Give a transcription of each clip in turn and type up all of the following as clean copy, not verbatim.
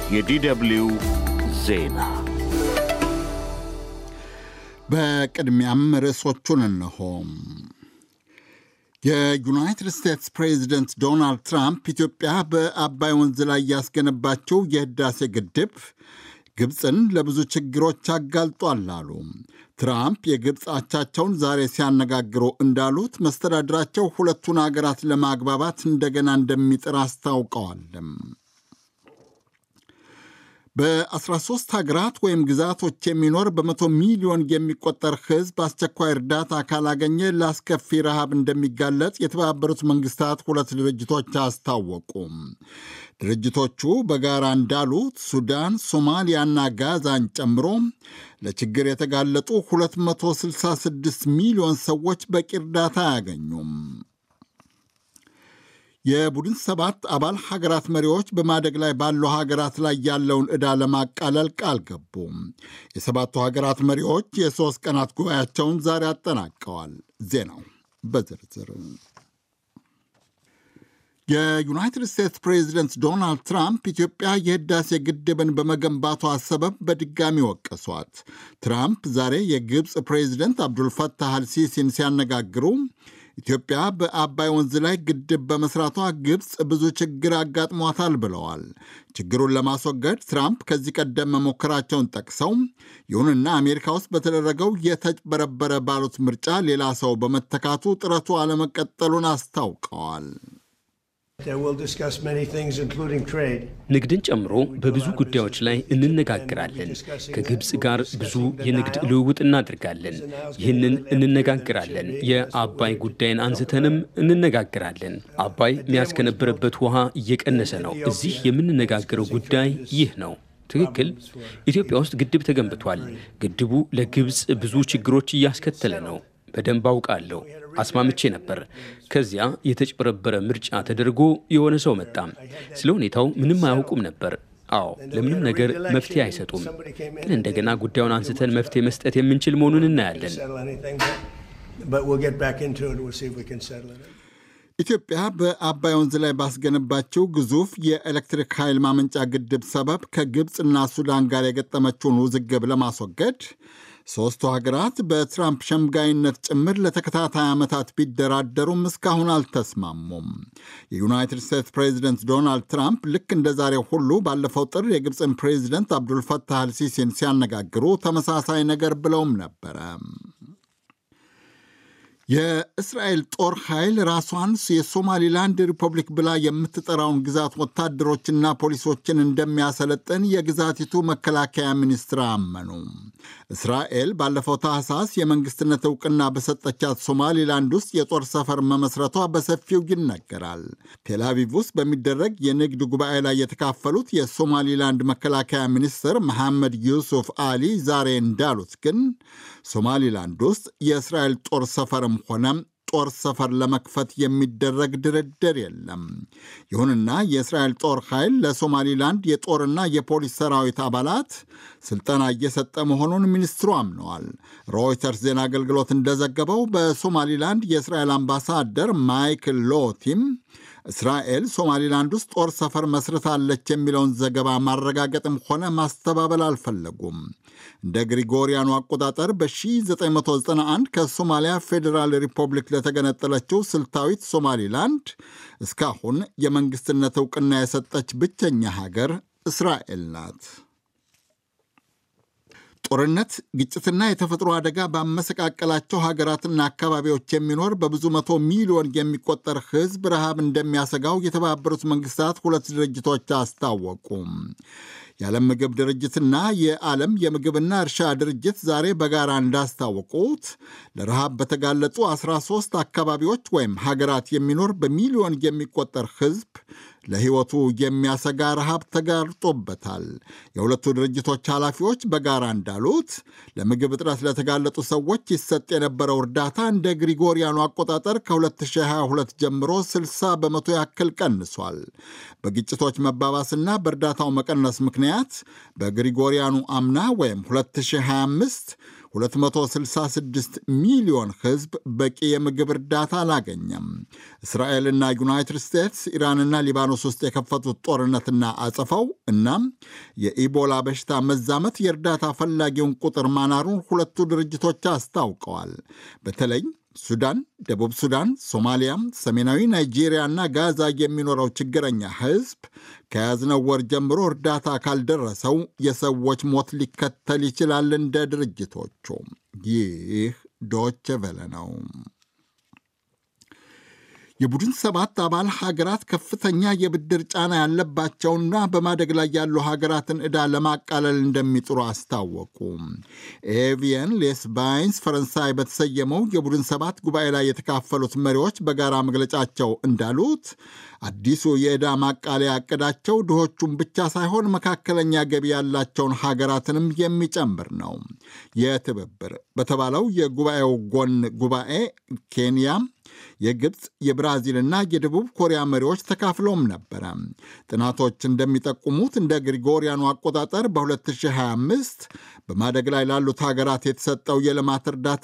የዲደብሊው ዜና በቅድሚያም ርዕሶቹን እንሆ። የዩናይትድ ስቴትስ ፕሬዚደንት ዶናልድ ትራምፕ ኢትዮጵያ በአባይ ወንዝ ላይ ያስገነባቸው የህዳሴ ግድብ ግብፅን ለብዙ ችግሮች አጋልጧል አሉ። ትራምፕ የግብፅ አቻቸውን ዛሬ ሲያነጋግሩ እንዳሉት መስተዳድራቸው ሁለቱን አገራት ለማግባባት እንደገና እንደሚጥር አስታውቀዋል። በ13 ሀገራት ወይም ግዛቶች የሚኖር በመቶ ሚሊዮን የሚቆጠር ህዝብ አስቸኳይ እርዳታ ካላገኘ ለአስከፊ ረሃብ እንደሚጋለጥ የተባበሩት መንግስታት ሁለት ድርጅቶች አስታወቁ። ድርጅቶቹ በጋራ እንዳሉት ሱዳን፣ ሶማሊያና ጋዛን ጨምሮ ለችግር የተጋለጡ 266 ሚሊዮን ሰዎች በቂ እርዳታ አያገኙም። የቡድን 7 አባል ሀገራት መሪዎች በማደግ ላይ ባሉ ሀገራት ላይ ያለውን ዕዳ ለማቃለል ቃል ገቡ። የሰባቱ ሀገራት መሪዎች የ3 ቀናት ጉባኤያቸውን ዛሬ አጠናቀዋል። ዜናው በዝርዝር። የዩናይትድ ስቴትስ ፕሬዚደንት ዶናልድ ትራምፕ ኢትዮጵያ የህዳሴ ግድብን በመገንባቷ ሰበብ በድጋሚ ወቀሷት። ትራምፕ ዛሬ የግብፅ ፕሬዚደንት አብዱልፈታህ አልሲሲን ሲያነጋግሩ ኢትዮጵያ በአባይ ወንዝ ላይ ግድብ በመስራቷ ግብፅ ብዙ ችግር አጋጥሟታል ብለዋል። ችግሩን ለማስወገድ ትራምፕ ከዚህ ቀደም መሞከራቸውን ጠቅሰው ይሁንና አሜሪካ ውስጥ በተደረገው የተጭበረበረ ባሉት ምርጫ ሌላ ሰው በመተካቱ ጥረቱ አለመቀጠሉን አስታውቀዋል። ንግድን ጨምሮ በብዙ ጉዳዮች ላይ እንነጋግራለን። ከግብፅ ጋር ብዙ የንግድ ልውውጥ እናድርጋለን። ይህንን እንነጋግራለን። የአባይ ጉዳይን አንስተንም እንነጋግራለን። አባይ የሚያስከነበረበት ውሃ እየቀነሰ ነው። እዚህ የምንነጋገረው ጉዳይ ይህ ነው። ትክክል። ኢትዮጵያ ውስጥ ግድብ ተገንብቷል። ግድቡ ለግብፅ ብዙ ችግሮች እያስከተለ ነው። በደንብ አውቃለሁ። አስማምቼ ነበር። ከዚያ የተጭበረበረ ምርጫ ተደርጎ የሆነ ሰው መጣ። ስለ ሁኔታው ምንም አያውቁም ነበር። አዎ፣ ለምንም ነገር መፍትሄ አይሰጡም። ግን እንደገና ጉዳዩን አንስተን መፍትሄ መስጠት የምንችል መሆኑን እናያለን። ኢትዮጵያ በአባይ ወንዝ ላይ ባስገነባቸው ግዙፍ የኤሌክትሪክ ኃይል ማመንጫ ግድብ ሰበብ ከግብፅና ሱዳን ጋር የገጠመችውን ውዝግብ ለማስወገድ ሦስቱ ሀገራት በትራምፕ ሸምጋይነት ጭምር ለተከታታይ ዓመታት ቢደራደሩም እስካሁን አልተስማሙም። የዩናይትድ ስቴትስ ፕሬዚደንት ዶናልድ ትራምፕ ልክ እንደ ዛሬው ሁሉ ባለፈው ጥር የግብፅን ፕሬዚደንት አብዱልፈታህ አልሲሲን ሲያነጋግሩ ተመሳሳይ ነገር ብለውም ነበረ። የእስራኤል ጦር ኃይል ራሷን የሶማሊላንድ ሪፐብሊክ ብላ የምትጠራውን ግዛት ወታደሮችና ፖሊሶችን እንደሚያሰለጥን የግዛቲቱ መከላከያ ሚኒስትር አመኑ። እስራኤል ባለፈው ታህሳስ የመንግስትነት ዕውቅና በሰጠቻት ሶማሊላንድ ውስጥ የጦር ሰፈር መመስረቷ በሰፊው ይነገራል። ቴልአቪቭ ውስጥ በሚደረግ የንግድ ጉባኤ ላይ የተካፈሉት የሶማሊላንድ መከላከያ ሚኒስትር መሐመድ ዩሱፍ አሊ ዛሬ እንዳሉት ግን ሶማሊላንድ ውስጥ የእስራኤል ጦር ሰፈርም ሆነ ጦር ሰፈር ለመክፈት የሚደረግ ድርድር የለም። ይሁንና የእስራኤል ጦር ኃይል ለሶማሊላንድ የጦርና የፖሊስ ሰራዊት አባላት ስልጠና እየሰጠ መሆኑን ሚኒስትሩ አምነዋል። ሮይተርስ ዜና አገልግሎት እንደዘገበው በሶማሊላንድ የእስራኤል አምባሳደር ማይክል ሎቲም እስራኤል ሶማሊላንድ ውስጥ ጦር ሰፈር መስርታለች የሚለውን ዘገባ ማረጋገጥም ሆነ ማስተባበል አልፈለጉም። እንደ ግሪጎሪያኑ አቆጣጠር በ1991 ከሶማሊያ ፌዴራል ሪፐብሊክ ለተገነጠለችው ስልታዊት ሶማሊላንድ እስካሁን የመንግስትነት ዕውቅና የሰጠች ብቸኛ ሀገር እስራኤል ናት። ጦርነት፣ ግጭትና የተፈጥሮ አደጋ ባመሰቃቀላቸው ሀገራትና አካባቢዎች የሚኖር በብዙ መቶ ሚሊዮን የሚቆጠር ሕዝብ ረሃብ እንደሚያሰጋው የተባበሩት መንግስታት ሁለት ድርጅቶች አስታወቁ። የዓለም ምግብ ድርጅትና የዓለም የምግብና እርሻ ድርጅት ዛሬ በጋራ እንዳስታወቁት ለረሃብ በተጋለጡ 13 አካባቢዎች ወይም ሀገራት የሚኖር በሚሊዮን የሚቆጠር ሕዝብ ለሕይወቱ የሚያሰጋ ረሃብ ተጋርጦበታል። የሁለቱ ድርጅቶች ኃላፊዎች በጋራ እንዳሉት ለምግብ እጥረት ለተጋለጡ ሰዎች ይሰጥ የነበረው እርዳታ እንደ ግሪጎሪያኑ አቆጣጠር ከ2022 ጀምሮ 60 በመቶ ያክል ቀንሷል። በግጭቶች መባባስና በእርዳታው መቀነስ ምክንያት በግሪጎሪያኑ አምና ወይም 2025 266 ሚሊዮን ሕዝብ በቂ የምግብ እርዳታ አላገኘም። እስራኤልና ዩናይትድ ስቴትስ ኢራንና ሊባኖስ ውስጥ የከፈቱት ጦርነትና አጸፋው እናም የኢቦላ በሽታ መዛመት የእርዳታ ፈላጊውን ቁጥር ማናሩን ሁለቱ ድርጅቶች አስታውቀዋል። በተለይ ሱዳን፣ ደቡብ ሱዳን፣ ሶማሊያ፣ ሰሜናዊ ናይጄሪያና ጋዛ የሚኖረው ችግረኛ ሕዝብ ከያዝነው ወር ጀምሮ እርዳታ ካልደረሰው የሰዎች ሞት ሊከተል ይችላል እንደ ድርጅቶቹ። ይህ ዶቼ ቬለ ነው። የቡድን 7 አባል ሀገራት ከፍተኛ የብድር ጫና ያለባቸውና በማደግ ላይ ያሉ ሀገራትን ዕዳ ለማቃለል እንደሚጥሩ አስታወቁ። ኤቪየን ሌስ ባይንስ ፈረንሳይ በተሰየመው የቡድን 7 ጉባኤ ላይ የተካፈሉት መሪዎች በጋራ መግለጫቸው እንዳሉት አዲሱ የዕዳ ማቃለያ ዕቅዳቸው ድሆቹን ብቻ ሳይሆን መካከለኛ ገቢ ያላቸውን ሀገራትንም የሚጨምር ነው። የትብብር በተባለው የጉባኤው ጎን ጉባኤ ኬንያ፣ የግብፅ፣ የብራዚልና የደቡብ ኮሪያ መሪዎች ተካፍለውም ነበረ። ጥናቶች እንደሚጠቁሙት እንደ ግሪጎሪያኑ አቆጣጠር በ2025 በማደግ ላይ ላሉት ሀገራት የተሰጠው የልማት እርዳታ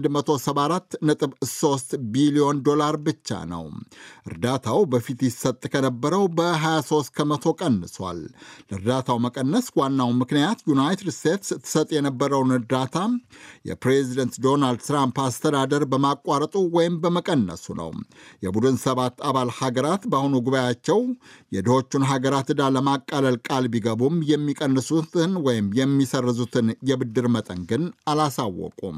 174.3 ቢሊዮን ዶላር ብቻ ነው። እርዳታው በፊት ይሰጥ ከነበረው በ23 ከመቶ ቀንሷል። ለእርዳታው መቀነስ ዋናው ምክንያት ዩናይትድ ስቴትስ ትሰጥ የነበረውን እርዳታ የፕሬዚደንት ዶናልድ ትራምፕ አስተዳደር በማቋረጡ ወይም በመቀነሱ ነው። የቡድን 7 አባል ሀገራት በአሁኑ ጉባኤያቸው የድሆቹን ሀገራት ዕዳ ለማቃለል ቃል ቢገቡም የሚቀንሱትን ወይም የሚሰርዙትን የብድር መጠን ግን አላሳወቁም።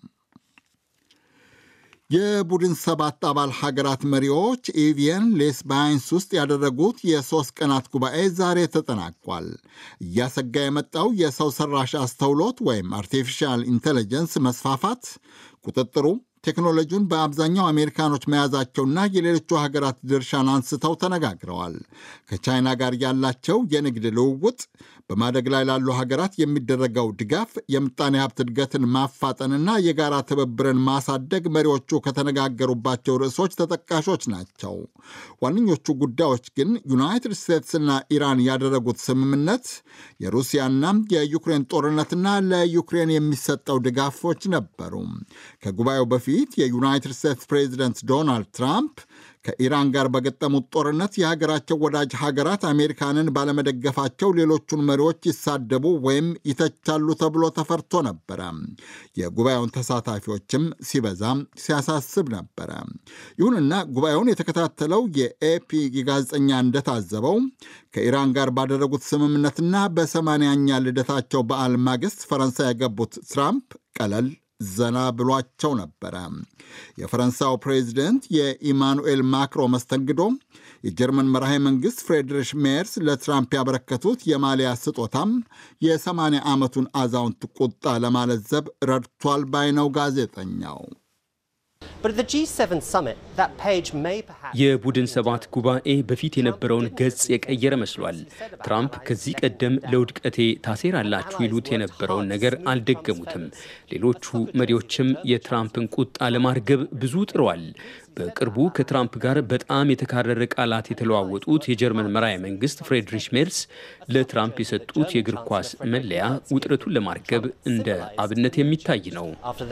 የቡድን 7 አባል ሀገራት መሪዎች ኤቪየን ሌስ ባይንስ ውስጥ ያደረጉት የ3 ቀናት ጉባኤ ዛሬ ተጠናቋል። እያሰጋ የመጣው የሰው ሰራሽ አስተውሎት ወይም አርቲፊሻል ኢንቴሊጀንስ መስፋፋት ቁጥጥሩ ቴክኖሎጂውን በአብዛኛው አሜሪካኖች መያዛቸውና የሌሎቹ ሀገራት ድርሻን አንስተው ተነጋግረዋል። ከቻይና ጋር ያላቸው የንግድ ልውውጥ፣ በማደግ ላይ ላሉ ሀገራት የሚደረገው ድጋፍ፣ የምጣኔ ሀብት እድገትን ማፋጠንና የጋራ ትብብርን ማሳደግ መሪዎቹ ከተነጋገሩባቸው ርዕሶች ተጠቃሾች ናቸው። ዋነኞቹ ጉዳዮች ግን ዩናይትድ ስቴትስና ኢራን ያደረጉት ስምምነት፣ የሩሲያና የዩክሬን ጦርነትና ለዩክሬን የሚሰጠው ድጋፎች ነበሩ። ከጉባኤው በፊት የዩናይትድ ስቴትስ ፕሬዚደንት ዶናልድ ትራምፕ ከኢራን ጋር በገጠሙት ጦርነት የሀገራቸው ወዳጅ ሀገራት አሜሪካንን ባለመደገፋቸው ሌሎቹን መሪዎች ይሳደቡ ወይም ይተቻሉ ተብሎ ተፈርቶ ነበረ። የጉባኤውን ተሳታፊዎችም ሲበዛም ሲያሳስብ ነበረ። ይሁንና ጉባኤውን የተከታተለው የኤፒ ጋዜጠኛ እንደታዘበው ከኢራን ጋር ባደረጉት ስምምነትና በ80ኛ ልደታቸው በዓል ማግስት ፈረንሳይ የገቡት ትራምፕ ቀለል ዘና ብሏቸው ነበረ። የፈረንሳዩ ፕሬዚደንት የኢማኑኤል ማክሮ መስተንግዶ፣ የጀርመን መራሄ መንግሥት ፍሬድሪሽ ሜርስ ለትራምፕ ያበረከቱት የማሊያ ስጦታም የ80 ዓመቱን አዛውንት ቁጣ ለማለዘብ ረድቷል ባይ ነው ጋዜጠኛው። የቡድን 7 ጉባኤ በፊት የነበረውን ገጽ የቀየረ መስሏል። ትራምፕ ከዚህ ቀደም ለውድቀቴ ታሴራላችሁ ይሉት የነበረውን ነገር አልደገሙትም። ሌሎቹ መሪዎችም የትራምፕን ቁጣ ለማርገብ ብዙ ጥረዋል። በቅርቡ ከትራምፕ ጋር በጣም የተካረረ ቃላት የተለዋወጡት የጀርመን መራሄ መንግሥት ፍሬድሪሽ ሜርስ ለትራምፕ የሰጡት የእግር ኳስ መለያ ውጥረቱን ለማርገብ እንደ አብነት የሚታይ ነው።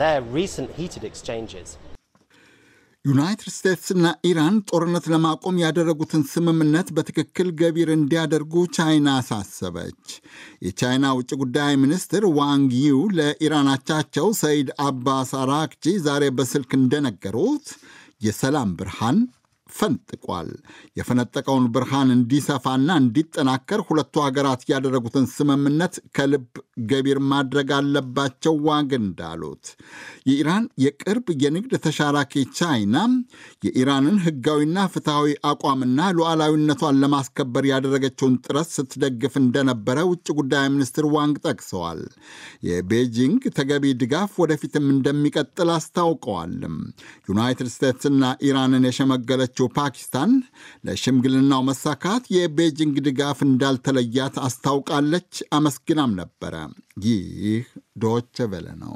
ዩናይትድ ስቴትስና ኢራን ጦርነት ለማቆም ያደረጉትን ስምምነት በትክክል ገቢር እንዲያደርጉ ቻይና አሳሰበች። የቻይና ውጭ ጉዳይ ሚኒስትር ዋንግ ዩ ለኢራን አቻቸው ሰይድ አባስ አራክቺ ዛሬ በስልክ እንደነገሩት የሰላም ብርሃን ፈንጥቋል። የፈነጠቀውን ብርሃን እንዲሰፋና እንዲጠናከር ሁለቱ ሀገራት ያደረጉትን ስምምነት ከልብ ገቢር ማድረግ አለባቸው ዋግ እንዳሉት። የኢራን የቅርብ የንግድ ተሻራኪ ቻይና የኢራንን ሕጋዊና ፍትሐዊ አቋምና ሉዓላዊነቷን ለማስከበር ያደረገችውን ጥረት ስትደግፍ እንደነበረ ውጭ ጉዳይ ሚኒስትር ዋንግ ጠቅሰዋል። የቤጂንግ ተገቢ ድጋፍ ወደፊትም እንደሚቀጥል አስታውቀዋልም። ዩናይትድ ስቴትስና ኢራንን የሸመገለችው ፓኪስታን ለሽምግልናው መሳካት የቤጂንግ ድጋፍ እንዳልተለያት አስታውቃለች። አመስግናም ነበረ። ይህ ዶቼ ቬለ ነው።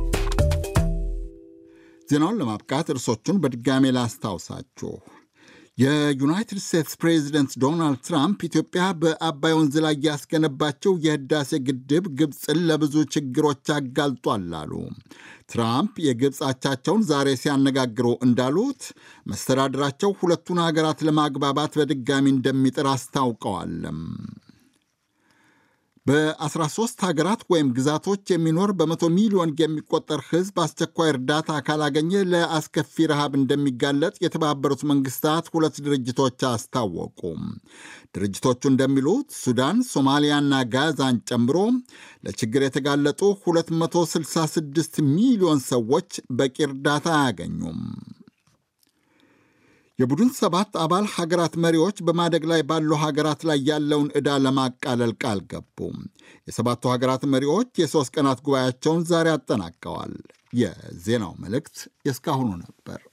ዜናውን ለማብቃት እርሶቹን በድጋሜ ላስታውሳችሁ። የዩናይትድ ስቴትስ ፕሬዚደንት ዶናልድ ትራምፕ ኢትዮጵያ በአባይ ወንዝ ላይ ያስገነባቸው የህዳሴ ግድብ ግብፅን ለብዙ ችግሮች አጋልጧል አሉ። ትራምፕ የግብፅ አቻቸውን ዛሬ ሲያነጋግሩ እንዳሉት መስተዳድራቸው ሁለቱን ሀገራት ለማግባባት በድጋሚ እንደሚጥር አስታውቀዋል። በ13 ሀገራት ወይም ግዛቶች የሚኖር በ100 ሚሊዮን የሚቆጠር ህዝብ አስቸኳይ እርዳታ ካላገኘ ለአስከፊ ረሃብ እንደሚጋለጥ የተባበሩት መንግስታት 2 ድርጅቶች አስታወቁ። ድርጅቶቹ እንደሚሉት ሱዳን፣ ሶማሊያና ጋዛን ጨምሮ ለችግር የተጋለጡ 266 ሚሊዮን ሰዎች በቂ እርዳታ አያገኙም። የቡድን 7 አባል ሀገራት መሪዎች በማደግ ላይ ባሉ ሀገራት ላይ ያለውን ዕዳ ለማቃለል ቃል ገቡ። የ7ቱ ሀገራት መሪዎች የ3 ቀናት ጉባኤያቸውን ዛሬ አጠናቀዋል። የዜናው መልእክት የእስካሁኑ ነበር።